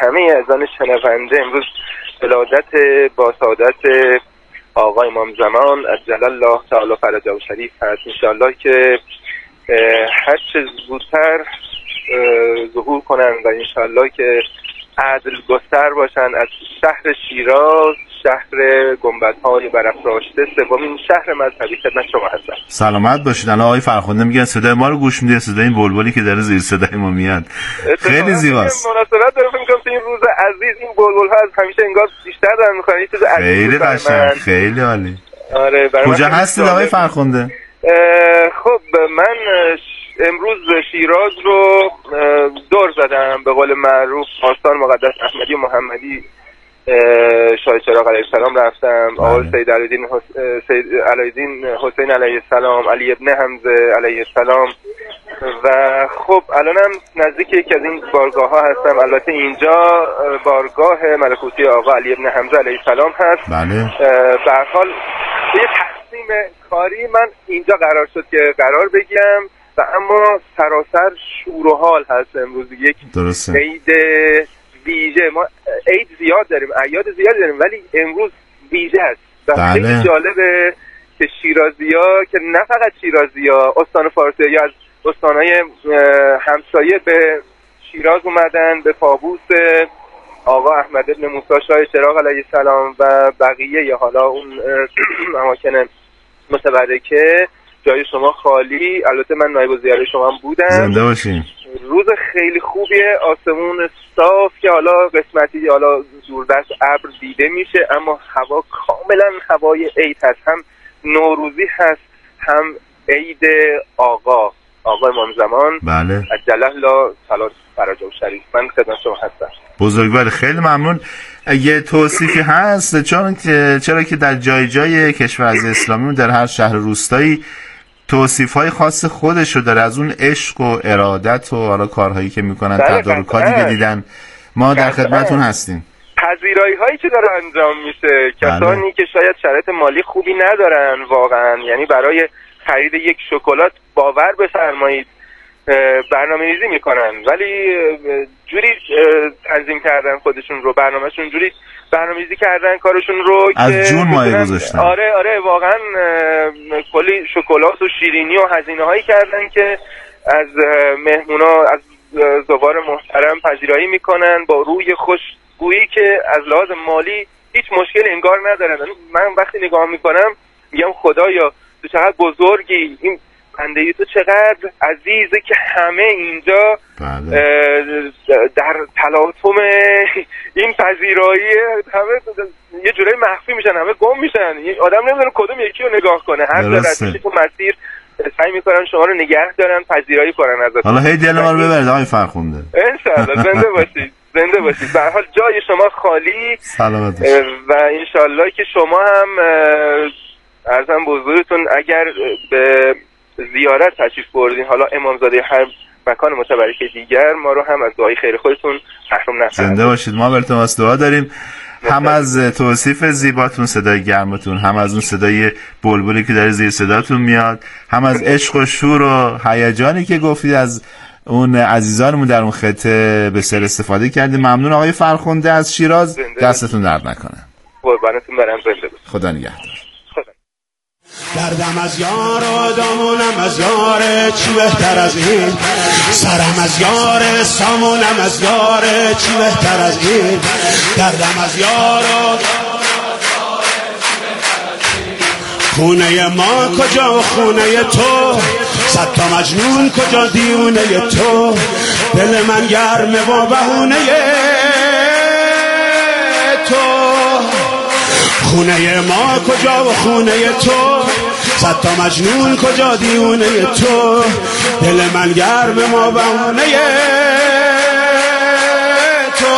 همه اذان شنونده امروز ولادت با سعادت آقا امام زمان عجل الله تعالی فرجه شریف هست. انشاءالله که هر چه زودتر ظهور کنن و انشاءالله که عدل گستر باشن. از شهر شیراز، شهر گنبدهای برافراشته، سومین شهر مذهبی، خدمت شما هستم. سلامت باشید. الان آقای فرخنده میگن صدای ما رو گوش میده، صدای این بلبلی که داره زیر صدای ما میاد خیلی زیباست. مناسبت داره، فکر می‌کنم تو این روز عزیز این بلبل‌ها از همیشه انگار بیشتر دارن می‌خوان یه چیز عزیز. خیلی قشنگ، خیلی عالی. آره، کجا هستید آقای فرخنده؟ خب من امروز شیراز رو دور زدم، به قول معروف آستان مقدس احمدی و محمدی شاه چراغ علیه السلام رفتم، آقای سید علایالدین حسین علیه السلام، علی ابن حمزه علیه السلام و خب الانم نزدیک یکی از این بارگاه ها هستم. البته اینجا بارگاه ملکوتی آقا علی ابن حمزه علیه السلام هست. بله. به هر حال یه تقسیم کاری من اینجا قرار شد که قرار بگیرم و اما سراسر شور و حال هست امروز. یک عید ویژه، ما عید زیاد داریم، اعیاد زیاد داریم، ولی امروز ویژه است و خیلی جالبه که شیرازی‌ها، که نه فقط شیرازی‌ها، استان فارسی یا از استان‌های همسایه به شیراز اومدن، به پابوس آقا احمد بن موسی شاه چراغ علیه السلام و بقیه یا حالا اون اماکن متبرکه. جای شما خالی، البته من نایب الزیاره شما هم بودم. زنده باشین. روز خیلی خوبیه، آسمون صاف که حالا قسمتی حالا دوردست ابر دیده میشه، اما هوا کاملا هوای عید هست، هم نوروزی هست هم عید آقا امام زمان. بله. عجل الله تعالی فرجه شریف. من خدمت شما هستم. بزرگوار، خیلی ممنون. یه توصیفی هست چرا که در جای کشور اسلامی در هر شهر روستایی توصیف‌های خاص خودشو داره، از اون عشق و ارادت و حالا کارهایی که میکنن، تدارکاتی که دیدن. ما در خدمتون هستیم. پذیرایی هایی که داره انجام میشه، کسانی که شاید شرایط مالی خوبی ندارن واقعا، یعنی برای خرید یک شکلات باور بفرمایید برنامه‌ریزی میکنن، ولی جوری تنظیم کردن خودشون رو، برنامه‌شون جوری برنامه‌ریزی کردن کارشون رو از جون مایه گذاشتن. آره واقعا کلی شکلات و شیرینی و هزینه‌هایی کردن که از مهمونا، از زوار محترم پذیرایی میکنن با روی خوشگویی که از لحاظ مالی هیچ مشکل انگار ندارن. من وقتی نگاه میکنم میگم خدایا تو چقدر بزرگی، این بندگی تو چقدر عزیزه که همه اینجا در تلاطم این پذیرایی همه یه جورایی مخفی میشن، همه گم میشن، آدم نمیدونه کدوم یکی رو نگاه کنه. هر جا تو مسیر سعی میکنن شما رو نگه دارن، پذیرایی کنن ازتون. حالا هی دل ما رو ببرید آقای فرخنده. انشالله. زنده باشید. به هر حال جای شما خالی. سلامت باشید. و انشالله که شما هم عرضم به حضورتون اگر به زیارت تشریف بردین، حالا امامزاده هر مکان متبرک دیگر، ما رو هم از دعای خیر خودتون محروم نفرمایید. زنده باشید. ما براتون دعا داریم، هم از توصیف زیباتون، صدای گرمتون، هم از اون صدای بلبلی که داره زیر صداتون میاد، هم از عشق و شور و هیجانی که گفتید از اون عزیزانمون در اون خطه به سر استفاده کردیم. ممنون آقای فرخنده از شیراز. دستتون درد نکنه. قربانتون برم. زنده باشید. خدا نگهدار. دردم از یار و دامونم از یار، چی بهتر از این؟ سرم از یار، سامونم از یار، چی بهتر از این؟ دردم از یار و خونه ما کجا و خونه تو، صد تا مجنون کجا دیونه تو، دل من گرمه و بهونه تو. خونه ما کجا و خونه تو، صد تا مجنون کجا دیونه تو، دل من گرم و بهونه تو.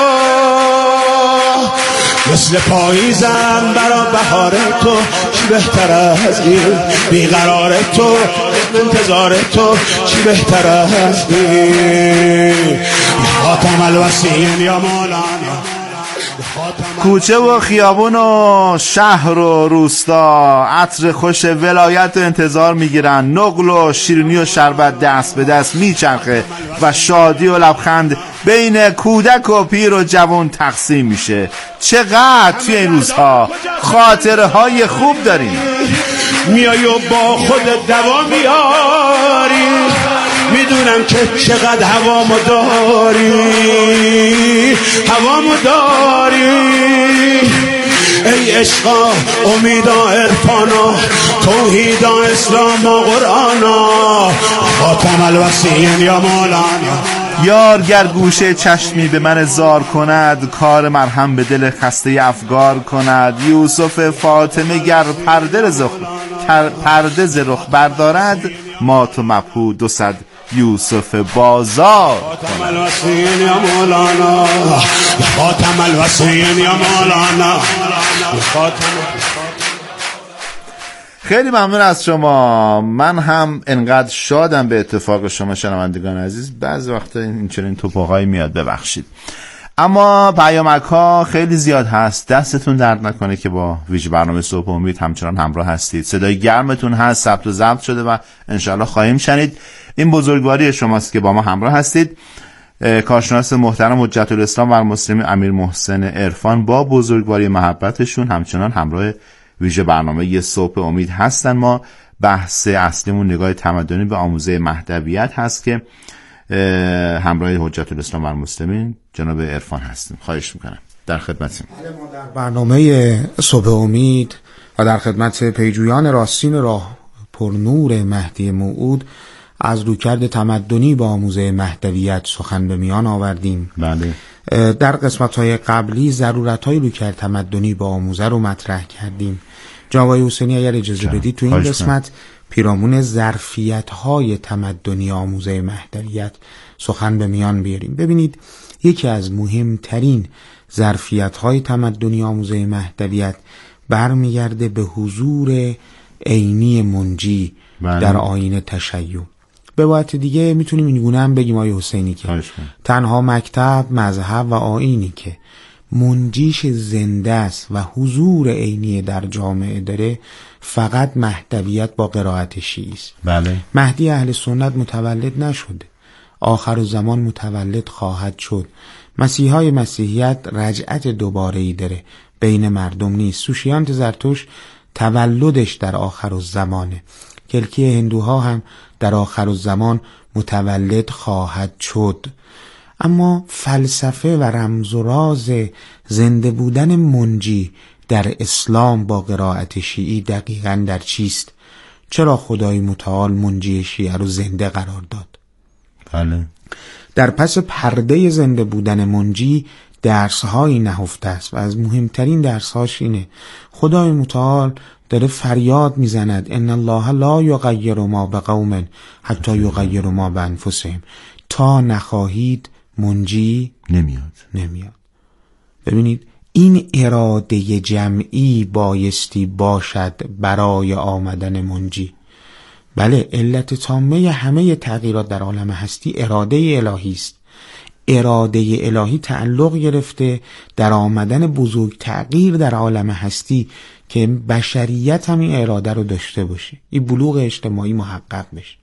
مثل پاییزم برا بهار تو، چی بهتر از این؟ بیقرار تو، انتظار تو، چی بهتر از این؟ خاتم الوصیین یا مولانا کوچه و خیابون و شهر و روستا عطر خوش ولایت و انتظار میگیرن، نقل و شیرینی و شربت دست به دست میچرخه و شادی و لبخند بین کودک و پیر و جوان تقسیم میشه. چقدر توی این روزها خاطره های خوب داریم. میای و با خود دوا میاری، میدونم که چقدر هوامو داری، هوامو داری. ای عشقا امیدا عرفانا توحیدا اسلام و قرآنا خاتم الوصیین یا مولانا. یار گر گوشه چشمی به من زار کند، کار مرهم به دل خسته افگار کند. یوسف فاطمه گر پرده ز رخ بردارد، مات و مبهوت 200 یوسف بازار. خاتم الوصیین یا مولانا، خاتم الوصیین یا مولانا. خیلی ممنون از شما. من هم انقدر شادم به اتفاق شما شنوندگان عزیز. بعضی وقتا این چنین توپاقایی میاد، ببخشید. اما پیامک ها خیلی زیاد هست. دستتون درد نکنه که با ویژه برنامه صبح امید همچنان همراه هستید. صدای گرمتون هست، ثبت و ضبط شده و انشالله خواهیم شنید. این بزرگواری شماست که با ما همراه هستید. کارشناس محترم حجت الاسلام و المسلمین امیر محسن عرفان با بزرگواری محبتشون همچنان همراه ویژه برنامه یه صبح امید هستن. ما بحث اصلیمون نگاه تمدنی به آموزه مهدویت هست که همراه حجت الاسلام و المسلمین جناب عرفان هستیم. خواهش میکنم، در خدمتیم. ما در برنامه صبح امید و در خدمت پیجویان راستین راه پرنور مهدی موعود از رویکرد تمدنی با آموزه مهدویت سخن به میان آوردیم. بله. در قسمت‌های قبلی ضرورت‌های رویکرد تمدنی با آموزه رو مطرح کردیم. جناب حسینی اگر اجازه بدید تو این قسمت پیرامون ظرفیت‌های تمدنی آموزه مهدویت سخن به میان بیاریم. ببینید، یکی از مهمترین ظرفیت‌های تمدنی آموزه مهدویت برمیگرده به حضور عینی منجی در آیین تشیع. به عبارت دیگه میتونیم این گونه هم بگیم آقای حسینی که تنها مکتب، مذهب و آیینی که منجیش زنده است و حضور عینی در جامعه داره فقط مهدویت با قرائت شیعی است. بله. مهدی اهل سنت متولد نشده، آخر الزمان متولد خواهد شد. مسیحای مسیحیت رجعت دوباره‌ای داره، بین مردم نیست. سوشیانت زرتوش تولدش در آخر الزمانه. کلکی هندوها هم در آخر الزمان متولد خواهد شد. اما فلسفه و رمز و راز زنده بودن منجی در اسلام با قرائت شیعی دقیقاً در چیست؟ چرا خدای متعال منجی شیعه رو زنده قرار داد؟ بله. در پس پرده زنده بودن منجی درس‌هایی نهفته است و از مهمترین درس‌هاش اینه: خدای متعال داره فریاد میزند ان الله لا یغیر ما بقوم حتی یغیروا ما بانفسهم. تا نخواهید منجی نمیاد. ببینید، این اراده جمعی بایستی باشد برای آمدن منجی. بله، علت تامه همه تغییرات در عالم هستی اراده الهی است. اراده الهی تعلق گرفته در آمدن بزرگ تغییر در عالم هستی که بشریت هم این اراده رو داشته باشه، این بلوغ اجتماعی محقق بشه.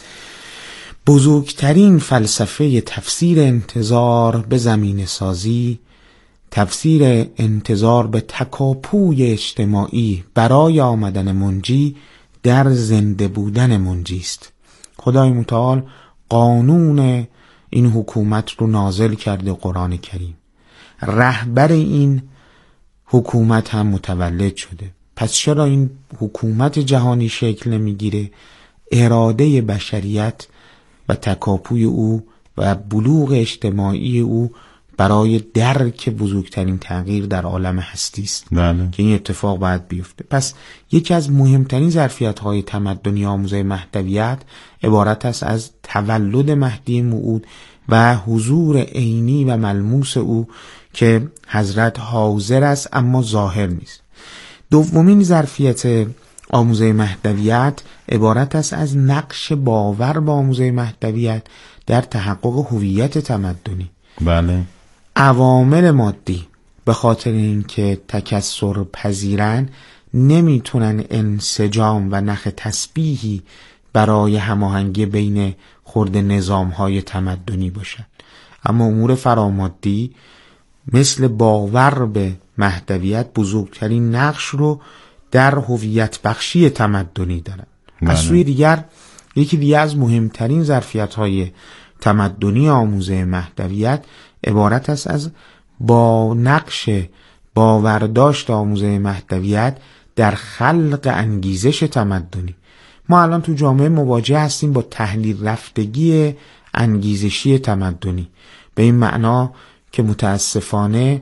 بزرگترین فلسفه تفسیر انتظار به زمین سازی، تفسیر انتظار به تکاپوی اجتماعی برای آمدن منجی در زنده بودن منجی است. خدای متعال قانون این حکومت رو نازل کرده قرآن کریم. رهبر این حکومت هم متولد شده. پس چرا این حکومت جهانی شکل نمیگیره؟ اراده بشریت و تکاپوی او و بلوغ اجتماعی او برای درک بزرگترین تغییر در عالم هستی است. بله. که این اتفاق باید بیفته. پس یکی از مهمترین ظرفیت‌های تمدنی آموزه مهدویت عبارت است از تولد مهدی موعود و حضور عینی و ملموس او که حضرت حاضر است اما ظاهر نیست. دومین ظرفیت آموزه مهدویت عبارت است از نقش باور با آموزه مهدویت در تحقق هویت تمدنی. بله. عوامل مادی به خاطر اینکه تکثر پذیرن نمیتونن انسجام و نخ تسبیحی برای هماهنگی بین خرد نظام‌های تمدنی باشن. اما امور فرامادی مثل باور به مهدویت بزرگترین نقش رو در هویت بخشی تمدنی دارن. از سوی دیگر یکی دیگه از مهمترین ظرفیت‌های تمدنی آموزه مهدویت عبارت است از با نقش باورداشت آموزه مهدویت در خلق انگیزش تمدنی. ما الان تو جامعه مواجه هستیم با تحلیل رفتگی انگیزشی تمدنی، به این معنا که متاسفانه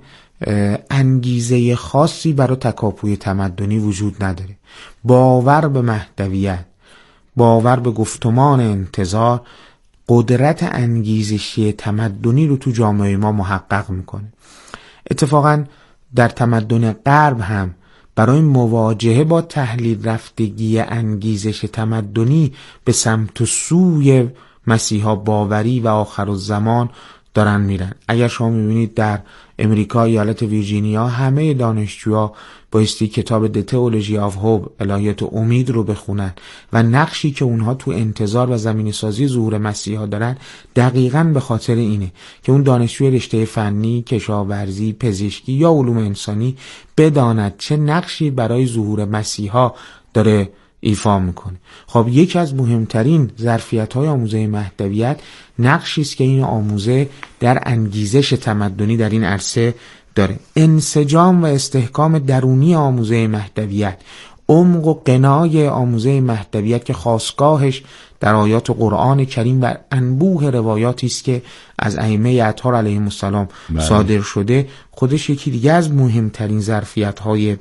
انگیزه خاصی برای تکاپوی تمدنی وجود نداره. باور به مهدویت، باور به گفتمان انتظار قدرت انگیزشی تمدنی رو تو جامعه ما محقق میکنه. اتفاقا در تمدن غرب هم برای مواجهه با تحلیل رفتگی انگیزش تمدنی به سمت و سوی مسیحا باوری و آخرالزمان دارن میرن. اگر شما میبینید در امریکا ایالت ویرجینیا همه دانشجوها بایستی کتاب The Theology of Hope الهیات امید رو بخونن و نقشی که اونها تو انتظار و زمینه سازی ظهور مسیحا دارن دقیقاً به خاطر اینه که اون دانشجوی رشته فنی، کشاورزی، پزشکی یا علوم انسانی بداند چه نقشی برای ظهور مسیحا داره ایفا میکنه. خب یکی از مهمترین ظرفیت‌های آموزه مهدویت نقشی است که این آموزه در انگیزش تمدنی در این عرصه داره. انسجام و استحکام درونی آموزه مهدویت، عمق و غنای آموزه مهدویت که خاستگاهش در آیات قرآن کریم و انبوه روایاتی است که از ائمه اطهار علیهم السلام صادر شده، خودش یکی دیگه از مهمترین ظرفیت‌های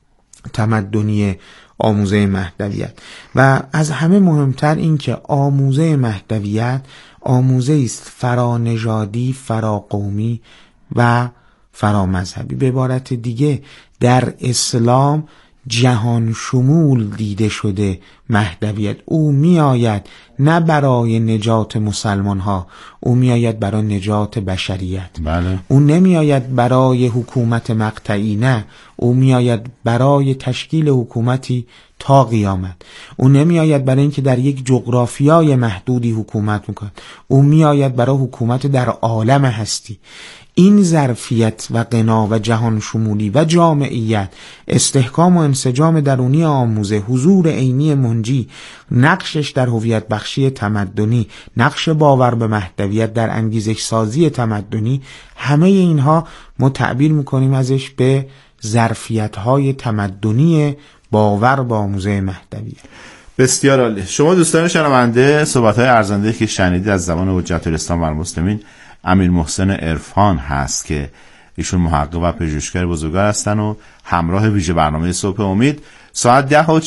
تمدنی آموزه مهدویت. و از همه مهمتر این که آموزه مهدویت آموزه است فرانژادی، فراقومی و فرامذهبی. به عبارت دیگه در اسلام جهان شمول دیده شده مهدویت. او می آید نه برای نجات مسلمان ها، او می آید برای نجات بشریت. بله. او نمی آید برای حکومت مقطعی، نه، او می آید برای تشکیل حکومتی تا قیامت. او نمی آید برای اینکه در یک جغرافیای محدودی حکومت میکنه، او می آید برای حکومت در عالم هستی. این ظرفیت و غنا و جهان شمولی و جامعیت، استحکام و انسجام درونی آموزه، حضور عینی منجی، نقشش در هویت بخشی تمدنی، نقش باور به مهدویت در انگیزش سازی تمدنی، همه اینها ما تعبیر میکنیم ازش به ظرفیت‌های تمدنی باور به آموزه مهدویت. بسیار عالی. شما دوستان شنونده صحبت‌های ارزنده که شنیدید از زبان حجت الاسلام و المسلمین امیر محسن عرفان هست که ایشون محقق و پژوهشگر بزرگوار هستن و همراه ویژه برنامه صبح امید. ساعت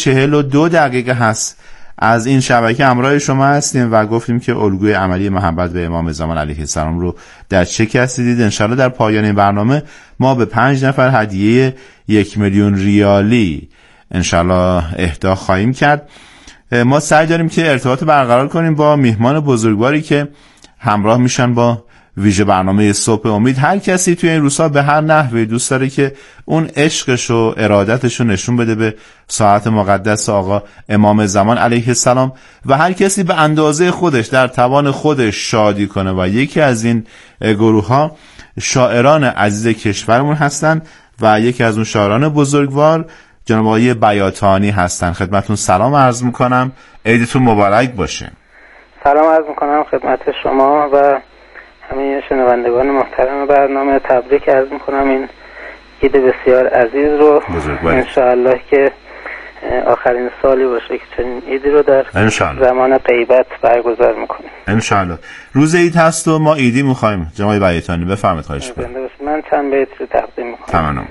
10:42 هست. از این شبکه همراه شما هستیم و گفتیم که الگوی عملی محبت به امام زمان علیه السلام رو در چه کسی دید. انشالله در پایان این برنامه ما به 5 نفر هدیه 1,000,000 ریالی انشالله اهدا خواهیم کرد. ما سعی داریم که ارتباط برقرار کنیم با میهمان بزرگواری که همراه میشن با ویژه برنامه صبح امید. هر کسی توی این روزها به هر نحوی دوست داره که اون عشقش و ارادتش رو نشون بده به ساعت مقدس آقا امام زمان علیه السلام و هر کسی به اندازه خودش در توان خودش شادی کنه و یکی از این گروه ها شاعران عزیز کشورمون هستن و یکی از اون شاعران بزرگوار جناب آقای بیاتانی هستن. خدمتون سلام عرض میکنم، عیدتون مبارک باشه. سلام عرض میکنم خدمت شما و همه شنوندگان محترم برنامه. تبریک عرض میکنم این عید بسیار عزیز رو. انشاءالله که آخرین سالی باشه که چنین عیدی رو در زمان غیبت برگزار میکنیم انشاءالله. روز عید هست و ما عیدی میخوایم. جناب بیاتانی بفرمایید. خواهش میکنم. من چند بیت رو تقدیم میکنم. تمام.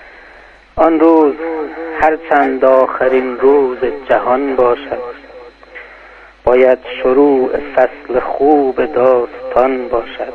آن روز هر چند آخرین روز جهان باشد، باید شروع فصل خوب داستان باشد.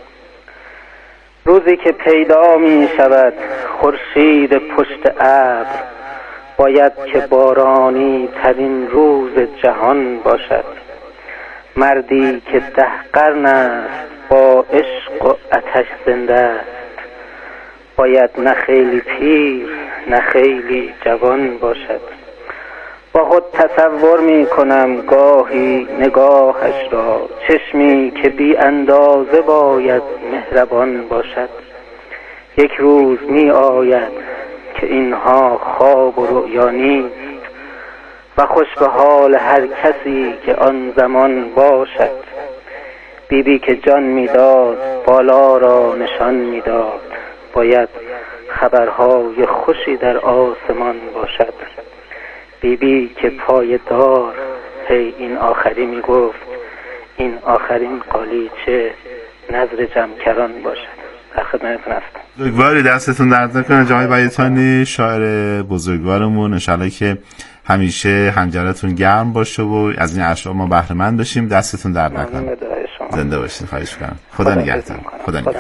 روزی که پیدا می شود خورشید پشت ابر، باید که بارانی ترین روز جهان باشد. مردی که 10 قرن است با عشق و آتش زنده است، باید نه خیلی پیر نه خیلی جوان باشد. با خود تصور می کنم گاهی نگاهش را، چشمی که بی اندازه باید مهربان باشد. یک روز می آید که اینها خواب و رؤیا نیست و خوش به حال هر کسی که آن زمان باشد. بیبی که جان میداد بالا را نشان میداد، باید خبرهای خوشی در آسمان باشد. بیبی که پای دار هی این آخری میگفت، این آخرین قالیچه نظر جمکران باشد. در خدمتتون هستم. بزرگواری، دستتون درد نکنه جناب بیاتانی، شاعر بزرگوارمون. انشالله که همیشه حنجرتون گرم باشه و از این اشعار ما بهره مند بشیم. دستتون درد نکنه. زنده باشین. خواهش می‌کنم. خدا نگهدار. خدا نگهدار.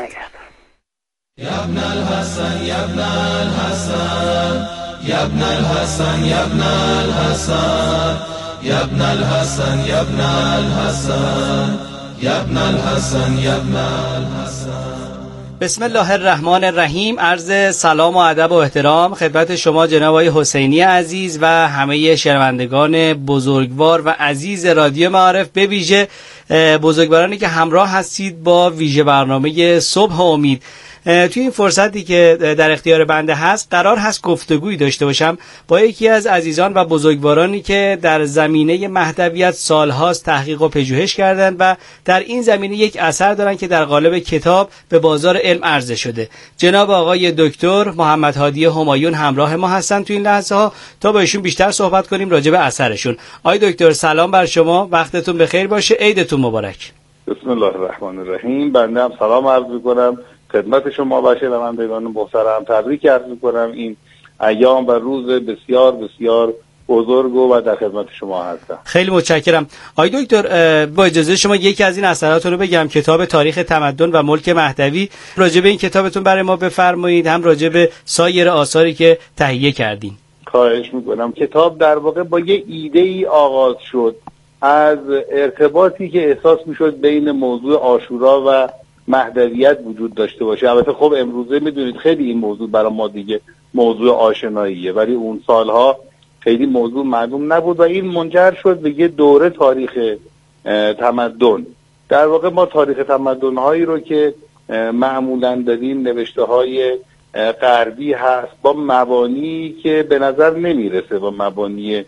یا ابن الحسن یا ابن الحسن یا ابن الحسن یا ابن الحسن یا ابن الحسن یا ابن الحسن یا ابن الحسن یا ابن الحسن. بسم الله الرحمن الرحیم. عرض سلام و ادب و احترام خدمت شما جناب آقای حسینی عزیز و همه شنوندگان بزرگوار و عزیز رادیو معارف، به ویژه بزرگوارانی که همراه هستید با ویژه برنامه صبح امید. توی این فرصتی که در اختیار بنده هست قرار هست گفتگویی داشته باشم با یکی از عزیزان و بزرگوارانی که در زمینه مهدویت سالهاست تحقیق و پژوهش کردند و در این زمینه یک اثر دارن که در قالب کتاب به بازار علم عرضه شده. جناب آقای دکتر محمد هادی همایون همراه ما هستن توی این لحظه ها تا با ایشون بیشتر صحبت کنیم راجع به اثرشون. آقای دکتر سلام بر شما، وقتتون بخیر باشه، عیدتون مبارک. بسم الله الرحمن الرحیم. بنده هم سلام عرض می‌کنم خدمت شما و شنوندگان محترم. تبریک عرض می‌کنم این ایام و روز بسیار بسیار بزرگ و در خدمت شما هستم. خیلی متشکرم. آقای دکتر با اجازه شما یکی از این اثرات رو بگم، کتاب تاریخ تمدن و ملک مهدوی. راجع به این کتابتون برای ما بفرمایید، هم راجع به سایر آثاری که تهیه کردین. خواهش می‌کنم. کتاب در واقع با یه ایده‌ای آغاز شد از ارتباطی که احساس می‌شد بین موضوع عاشورا و مهدویت وجود داشته باشه. البته خب امروزه میدونید خیلی این موضوع برای ما دیگه موضوع آشناییه، ولی اون سالها خیلی موضوع معلوم نبود و این منجر شد به یه دوره تاریخ تمدن. در واقع ما تاریخ تمدن‌هایی رو که معمولاً داریم نوشته‌های غربی هست با مبانی که به نظر نمیرسه با مبانی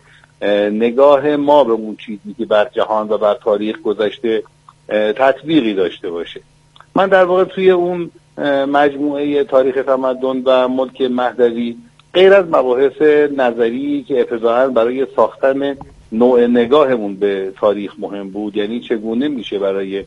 نگاه ما به اون چیزی که بر جهان و بر تاریخ گذشته تطبیقی داشته باشه. من در واقع توی اون مجموعه تاریخ تمدن و ملک مهدوی غیر از مباحث نظری که ابتداءً برای ساختن نوع نگاهمون به تاریخ مهم بود، یعنی چگونه میشه برای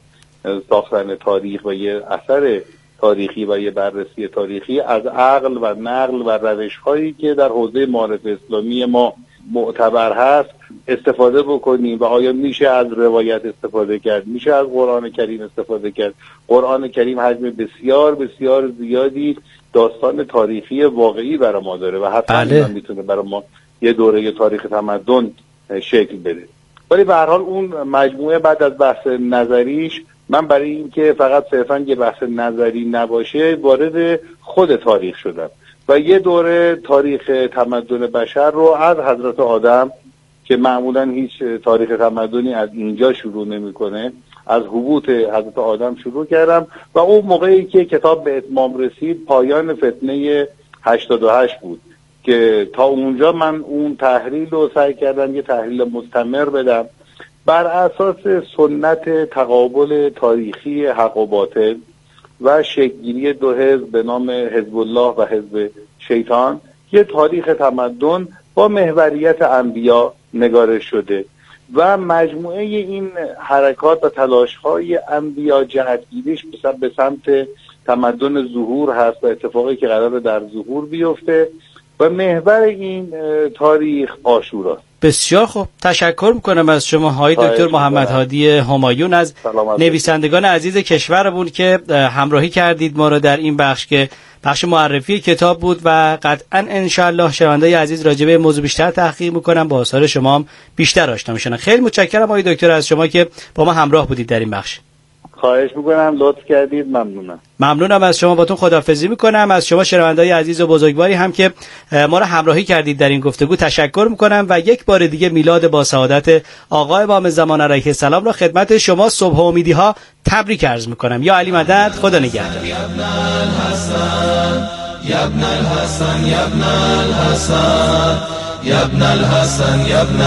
ساختن تاریخ و یه اثر تاریخی و یه بررسی تاریخی از عقل و نقل و روش‌هایی که در حوزه معارف اسلامی ما معتبر هست استفاده بکنیم و آیا میشه از روایت استفاده کرد، میشه از قرآن کریم استفاده کرد. قرآن کریم حجم بسیار بسیار زیادی داستان تاریخی واقعی برای ما داره و حتما میتونه برای ما یه دوره تاریخ تمدن شکل بده. ولی به هر حال اون مجموعه بعد از بحث نظریش من برای اینکه فقط صرفاً یه بحث نظری نباشه وارد خود تاریخ شدم و یه دوره تاریخ تمدن بشر رو از حضرت آدم که معمولاً هیچ تاریخ تمدنی از اینجا شروع نمی‌کنه، از هبوط حضرت آدم شروع کردم و اون موقعی که کتاب به اتمام رسید پایان فتنه 88 بود که تا اونجا من اون تحلیل رو سعی کردم یه تحلیل مستمر بدم بر اساس سنت تقابل تاریخی حق و باطل و شکل‌گیری دو حزب به نام حزب الله و حزب شیطان. یه تاریخ تمدن با محوریت انبیا نگارش شده و مجموعه این حرکات و تلاش‌های انبیا جهتگیریش به سمت تمدن ظهور هست و اتفاقی که قراره در ظهور بیفته و محور این تاریخ عاشوراست. بسیار خوب، تشکر میکنم از شما آقای دکتر محمد هادی همایون از نویسندگان عزیز کشورمون که همراهی کردید ما را در این بخش که بخش معرفی کتاب بود و قطعا انشالله شنوندگان عزیز راجع به موضوع بیشتر تحقیق میکنم، با آثار شما هم بیشتر آشنا میشن. خیلی متشکرم آقای دکتر از شما که با ما همراه بودید در این بخش. خواهش میکنم، لطف کردید، ممنونم از شما. باتون خداحافظی میکنم. از شما شنونده‌های عزیز و بزرگواری هم که ما را همراهی کردید در این گفتگو تشکر میکنم و یک بار دیگه میلاد با سعادت آقا امام زمان علیه السلام را خدمت شما صبح امیدی ها تبریک عرض میکنم. یا علی مدد، خدا نگهدار. یا ابن الحسن یا ابن الحسن یا ابن الحسن یا ابن الحسن یا ابن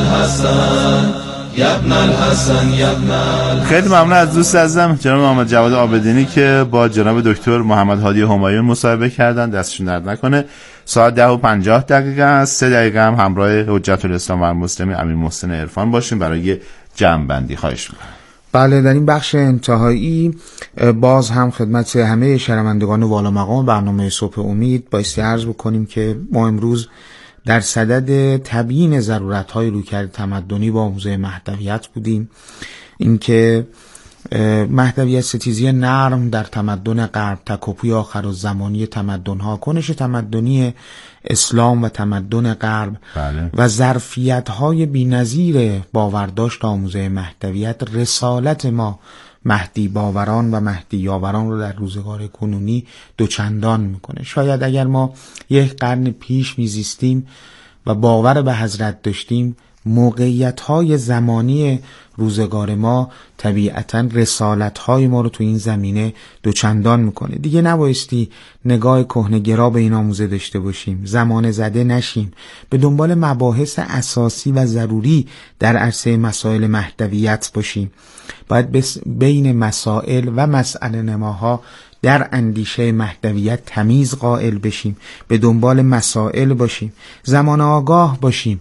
الحسن یا ابن الحسن یا ابن الحسن. خیلی ممنون از دوست عزیزم جناب محمد جواد عابدینی که با جناب دکتر محمد هادی همایون مصاحبه کردن. دستشون درد نکنه. ساعت 10:50 است. 3 دقیقه هم همراه حجت الاسلام و المسلمین امیر محسن عرفان باشیم برای جمع بندی. خواهش می‌کنم. بله، در این بخش انتهایی باز هم خدمت همه شنوندگان والا مقام برنامه صبح امید بایستی عرض بکنیم که ما امروز در صدد تبیین ضرورت‌های رویکرد تمدنی با موضوع مهدویت بودیم. اینکه مهدویت ستیزی نرم در تمدن غرب، تکاپوی آخرالزمانی تمدن‌ها، کنش تمدنی اسلام و تمدن غرب و ظرفیت‌های بی‌نظیر باورداشت آموزه مهدویت رسالت ما مهدی باوران و مهدی یاوران رو در روزگار کنونی دوچندان میکنه. شاید اگر ما یک قرن پیش میزیستیم و باور به حضرت داشتیم، موقعیت‌های زمانی روزگار ما طبیعتاً رسالت‌های ما رو تو این زمینه دوچندان میکنه. دیگه نبایستی نگاه کهنه‌گرا به این آموزه داشته باشیم، زمان زده نشیم، به دنبال مباحث اساسی و ضروری در عرصه مسائل مهدویت باشیم. باید بین مسائل و مسئله نماها در اندیشه مهدویت تمیز قائل بشیم، به دنبال مسائل باشیم، زمان آگاه باشیم.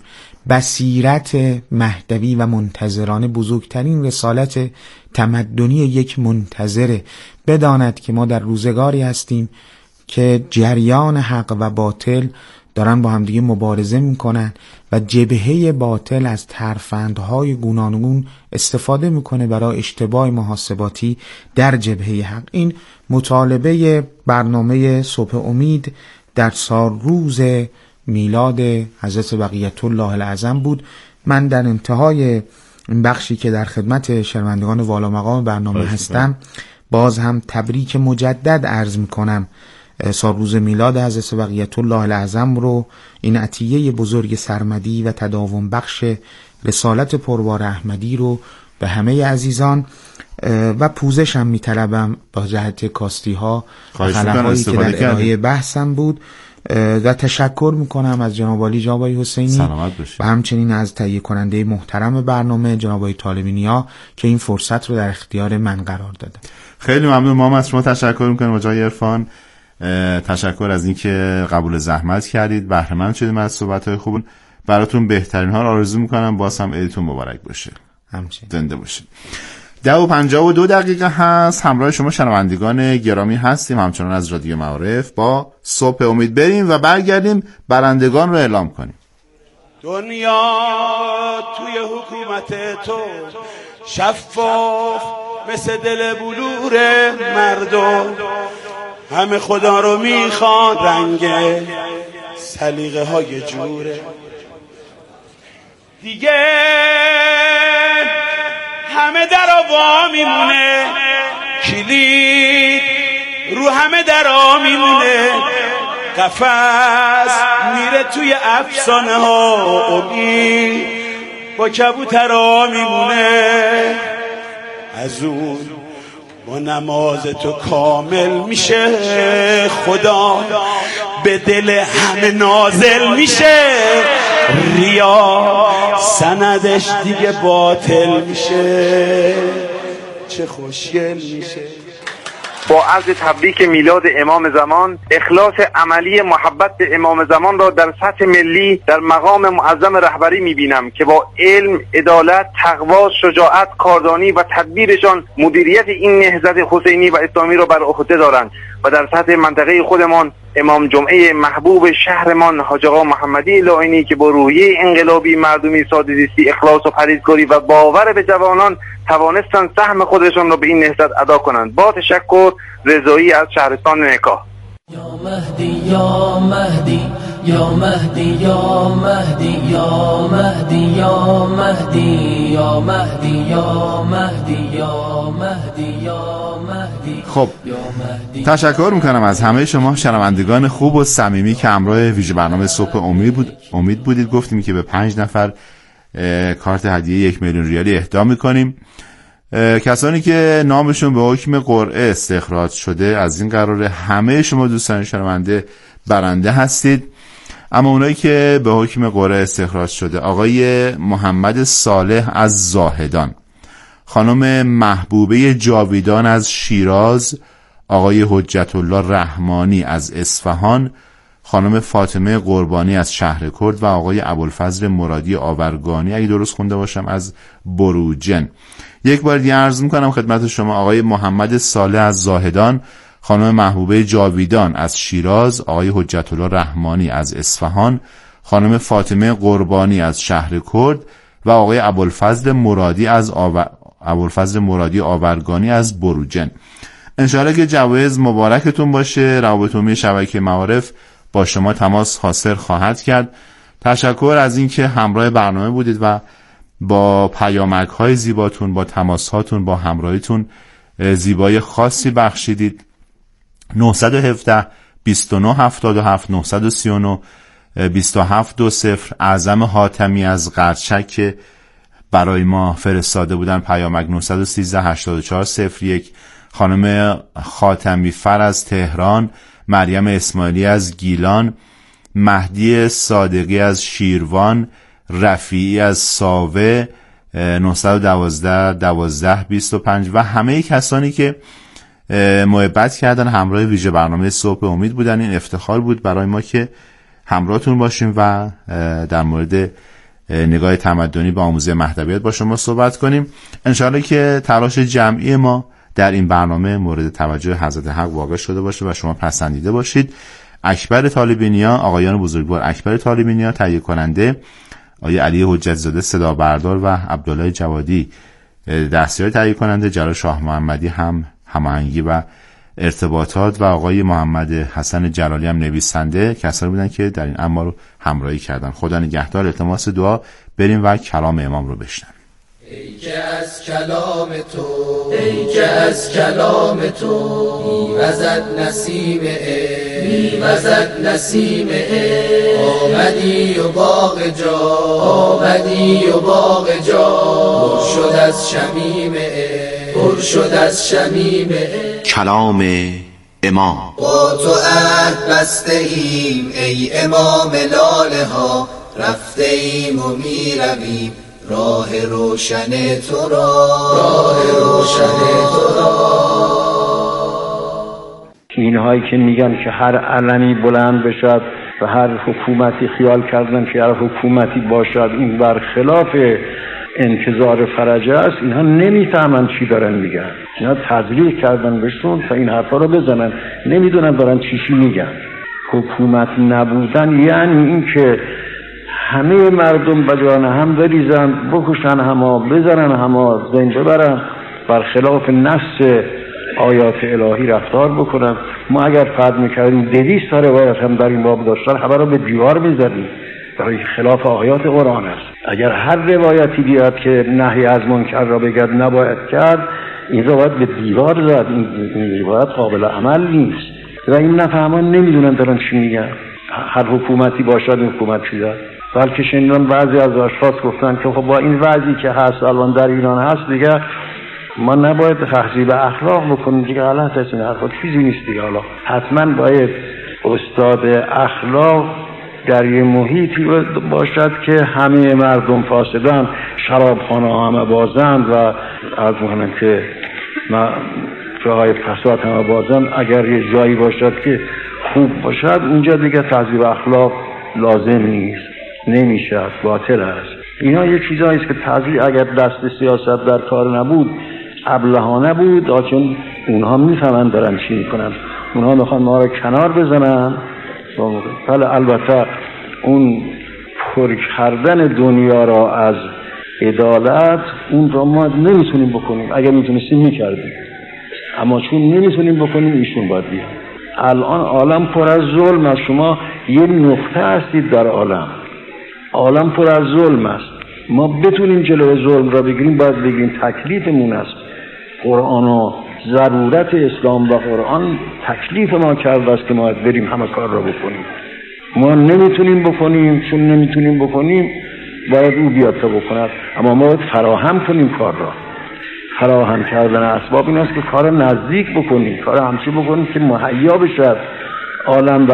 بصیرت مهدوی و منتظرانه بزرگترین رسالت تمدنی یک منتظره. بداند که ما در روزگاری هستیم که جریان حق و باطل دارن با هم دیگه مبارزه میکنن و جبهه باطل از ترفندهای گوناگون استفاده میکنه برای اشتباه محاسباتی در جبهه حق. این مطالبه برنامه صبح امید در سال روز میلاد حضرت بقیت الله الاعظم بود. من در انتهای این بخشی که در خدمت شنوندگان والا مقام برنامه هستم باز هم تبریک مجدد عرض میکنم سال روز میلاد حضرت بقیت الله الاعظم رو، این عطیه بزرگ سرمدی و تداوم بخش رسالت پربار احمدی رو به همه عزیزان و پوزش هم میطلبم با جهت کاستی ها خلاهایی که در ارائه بحثم بود و تشکر میکنم از جناب عالی جناب آقای حسینی و همچنین از تهیه کننده محترم برنامه جناب آقای طالبینیا که این فرصت رو در اختیار من قرار دادن. خیلی ممنون. ما از شما تشکر میکنیم آقای عرفان. تشکر از اینکه قبول زحمت کردید، بهره مند شدیم از صحبت‌های خوب. براتون بهترین ها رو آرزو میکنم. باز هم عیدتون مبارک باشه. همچنین زنده باشید. 10:52 هست. همراه شما شنوندگان گرامی هستیم همچنان از رادیو معارف با صبح امید. بریم و برگردیم برندگان رو اعلام کنیم. دنیا توی حکومت تو شفاف مثل دل بلور مردم، همه خدا رو میخواد، رنگ سلیقه های جوره دیگه، همه درا وا میمونه، کلید رو همه درا میمونه، قفس میره توی افسانه ها، امید با کبوترا میمونه. از اون با نماز تو کامل میشه، خدا به دل همه نازل میشه، ریا سندش دیگه باطل میشه، چه خوشگل میشه. با عرض تبریک میلاد امام زمان، اخلاص عملی محبت به امام زمان را در سطح ملی در مقام معظم رهبری میبینم که با علم، عدالت، تقوا، شجاعت، کاردانی و تدبیرشان مدیریت این نهضت حسینی و اسلامی را بر عهده دارند و در سطح منطقه خودمان امام جمعه محبوب شهرمان حاج آقا محمدی لاینی که با روحیه انقلابی، مردمی ساده‌زیستی، اخلاص و پرهیزکاری و باور به جوانان توانستند سهم خودشان را به این نهضت ادا کنند. با تشکر، رضایی از شهرستان نکاه. یا مهدی یا مهدی یا مهدی یا مهدی یا مهدی یا مهدی یا مهدی یا مهدی یا مهدی یا مهدی. خب تشکر میکنم از همه شما شنوندگان خوب و صمیمی که همراه ویژه برنامه صبح امید بودید. گفتیم که به 5 نفر کارت هدیه 1 میلیون ریالی اهدا میکنیم. کسانی که نامشون به حکم قرعه استخراج شده، از این قراره همه شما دوستان شنونده برنده هستید. اما اونایی که به حکم قرعه استخراج شده: آقای محمد صالح از زاهدان، خانم محبوبه جاویدان از شیراز، آقای حجت الله رحمانی از اصفهان، خانم فاطمه قربانی از شهرکرد و آقای ابوالفضل مرادی آورگانی، اگه درست خونده باشم، از بروجن. یک بار دیگه عرض میکنم خدمت شما: آقای محمد صالح از زاهدان، خانم محبوبه جاویدان از شیراز، آقای حجت الله رحمانی از اصفهان، خانم فاطمه قربانی از شهرکرد و آقای ابوالفضل مرادی آورگانی از بروجن. انشاءالله که جوایز مبارکتون باشه. روابط عمومی شبکه معارف با شما تماس حاصل خواهد کرد. تشکر از اینکه همراه برنامه بودید و با پیامک‌های زیباتون، با تماس‌هاتون، با همراهیتون زیبایی خاصی بخشیدید. 917 29 77 939 2720 اعظم حاتمی از قرچک برای ما فرستاده بودن پیامک. 913 84 01 خانم خاتمی فر از تهران، مریم اسماعیلی از گیلان، مهدی صادقی از شیروان، رفیعی از ساوه، 912 12 25 و همه کسانی که محبت کردن همراه ویژه برنامه صبح امید بودن. این افتخار بود برای ما که همراهتون باشیم و در مورد نگاه تمدنی به آموزه مهدویت با شما صحبت کنیم. انشاءالله که تلاش جمعی ما در این برنامه مورد توجه حضرت حق واقع شده باشه و شما پسندیده باشید. اکبر طالبینیا، آقایان بزرگوار اکبر طالبینیا تهیه کننده، آقای علی حجت زاده صدا بردار و عبدالله جوادی دستیار تهیه کننده، جلال شاه محمدی هم هماهنگی و ارتباطات و آقای محمد حسن جلالی هم نویسنده کسانی بودن که در این امر رو همراهی کردن. خدا نگهدار. التماس دعا. بریم و کلام امام رو بشنویم. ای که از کلام تو، ای که از کلام تو میوزد نسیم میوزد نسیم آمدی و باغ جا، آمدی و باغ جا پر شد از شمیم پر شد از شمیم کلام امام. با تو عهد بسته ایم ای امام لاله ها، رفته ایم و میرویم راه روشن تو را، راه روشن تو را. اینهایی که میگن که هر علمی بلند بشد و هر حکومتی خیال کردن که هر حکومتی باشد این برخلاف انتظار فرجه است، اینها نمیفهمن چی دارن میگن. اینها تزریق کردن بهشون تا این حرفا رو بزنن، نمیدونن دارن چی میگن. حکومت نبودن یعنی این که همه مردم به جان هم بریزن، بکشن هما، بزنن هما، زین ببرن، برخلاف نص آیات الهی رفتار بکنن. ما اگر فرض میکردیم 200 تا روایت هم در این باب داشتن، خبر رو به دیوار میزدیم، برای خلاف آیات قرآن است. اگر هر روایتی بیاد که نهی از منکر را بگد نباید کرد، این رو باید به دیوار زد. این روایت قابل عمل نیست و این نفهمان نمیدونن دارن چی میگن. هر حکومتی باشد این حکومت شده، بلکه شنیدن بعضی از اشخاص گفتن که خب با این وضعی که هست الان در ایران هست دیگه ما نباید تهذیب اخلاق بکنیم، دیگه غلط است، این حرفا چیزی نیست دیگه. حالا حتما باید استاد اخلاق در یه محیطی باشد که همه مردم فاسدن، شرابخانه همه بازند و از مهنم که جاهای فساد همه بازند. اگر یه جایی باشد که خوب باشد اونجا دیگه تهذیب اخلاق لازم نیست، نمیشه، باطل است. اینا یه چیزایی است که تهذیب اگر دست سیاست در کار نبود ابلهانه بود، چون اونها میفهمن دارن چی میکنن، اونها میخوان ما رو کنار بزنن. بله البته اون پر کردن دنیا را از عدالت اون را ما نمیتونیم بکنیم، اگر میتونستیم میکردیم، اما چون نمیتونیم بکنیم ایشون باید بیان. الان عالم پر از ظلم است. شما یه نقطه هستید در عالم پر از ظلم است. ما بتونیم جلوی ظلم را بگیریم، باید بگیم تکلیفمون است. قرآن و ضرورت اسلام و قرآن تکلیف ما کرده است که ما بریم همه کار را بکنیم. ما نمیتونیم بکنیم، چون نمیتونیم بکنیم باید او بیاد تا بکند، اما ما باید فراهم کنیم کار را. فراهم کردن اسباب این است که کار نزدیک بکنیم، کار همچی بکنیم که مهیا بشد عالم